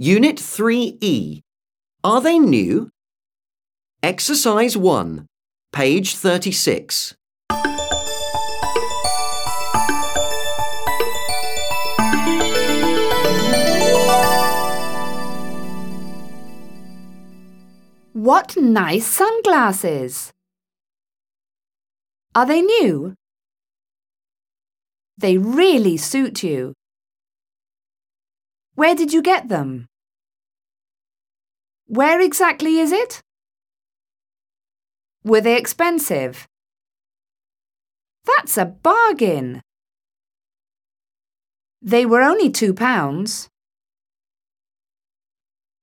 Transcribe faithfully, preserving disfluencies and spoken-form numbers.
Unit three E. Are they new? Exercise one, page thirty-six. What nice sunglasses! Are they new? They really suit you. Where did you get them? Where exactly is it? Were they expensive? That's a bargain! They were only two pounds.